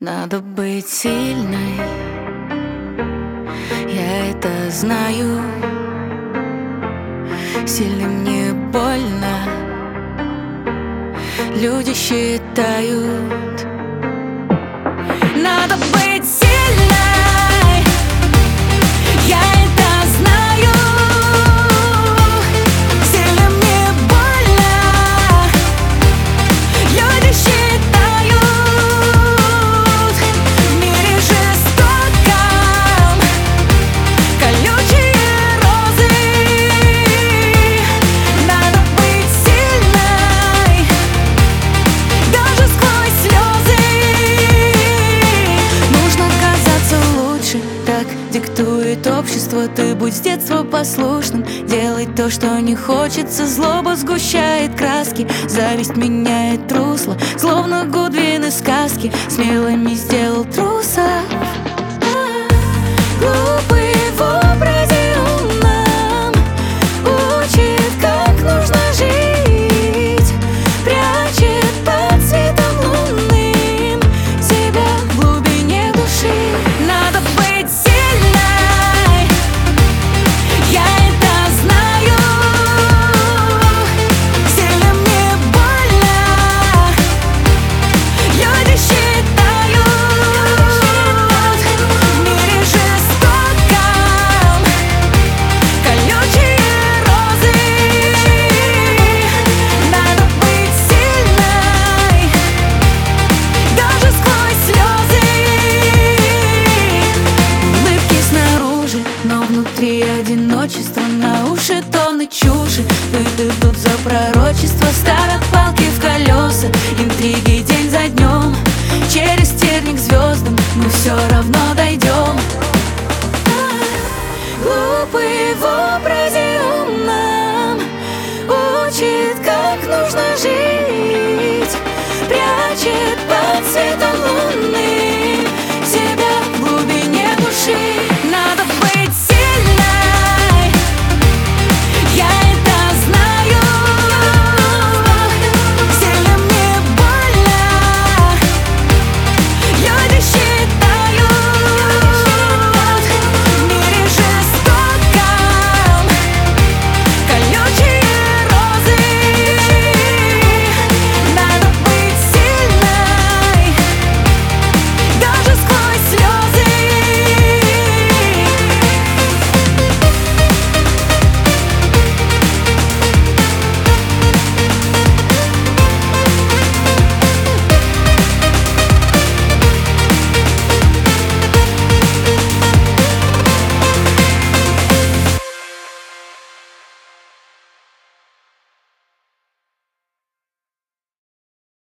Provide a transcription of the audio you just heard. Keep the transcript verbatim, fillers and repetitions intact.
Надо быть сильной, я это знаю. Сильным не больно, люди считают. Надо быть сильной, я это знаю. Сильным не больно, люди считают. В мире жестоком колючие розы. Надо быть сильной, даже сквозь слезы. Нужно казаться лучше, так диктует общество. Ты будь с детства послушным, делай то, что не хочется. Злоба сгущает краски, зависть меняет русло, словно Гудвин из сказки смелыми сделал трусов. Глупый в образе умном учит, как нужно жить, прячет под светом лунным себя в глубине души. Надо быть сильной, я это знаю. Сильным не больно, люди считают. В мире жестоком колючие розы. Надо быть сильной, даже сквозь слезы. Улыбки снаружи, но внутри одиночество. На уши тонны чуши, выдадут за пророчество. Ставят палки в колеса, интриги день за днем. Через терник к звездам мы все равно дойдем. Глупый в образе умном учит, как нужно жить, прячет